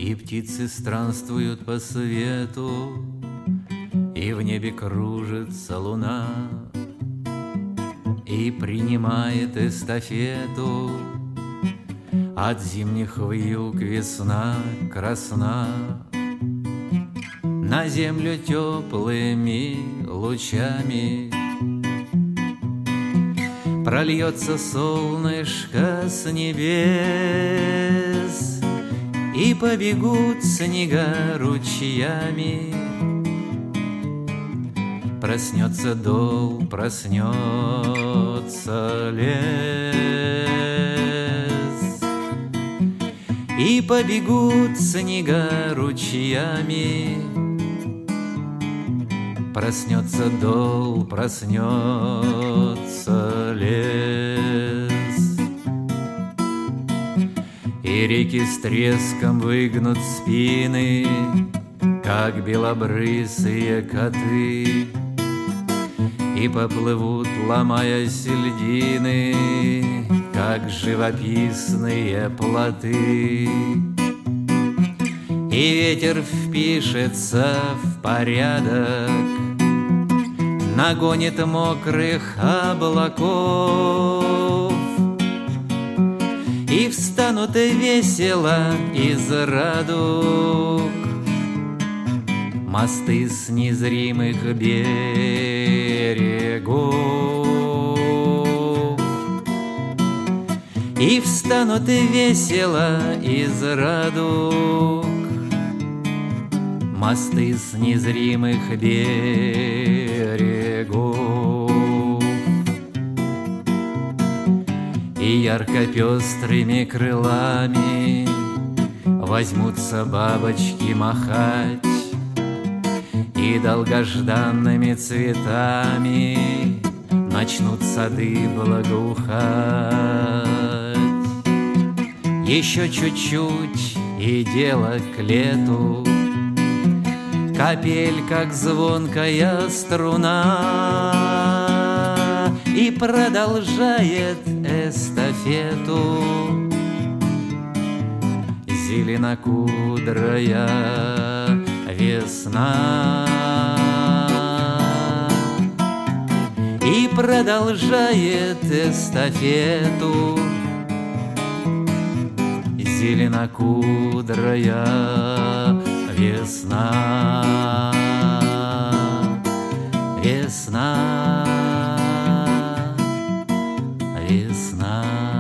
И птицы странствуют по свету, и в небе кружится луна, и принимает эстафету от зимних вьюг весна красна. На землю теплыми лучами прольется солнышко с небес, и побегут снега ручьями. Проснется дол, проснется лес, и побегут снега ручьями. Проснется дол, проснется лес, и реки с треском выгнут спины, как белобрысые коты, и поплывут, ломаясь льдины, как живописные плоты. И ветер впишется в порядок, нагонит мокрых облаков, и встанут весело из радуг мосты с незримых берегов. И встанут весело из радуг мосты с незримых берегов. И ярко-пестрыми крылами возьмутся бабочки махать, и долгожданными цветами начнут сады благоухать. Еще чуть-чуть, и дело к лету, капель, как звонкая струна, и продолжает эстафету зеленокудрая весна. И продолжает эстафету зеленокудрая весна. Весна, весна.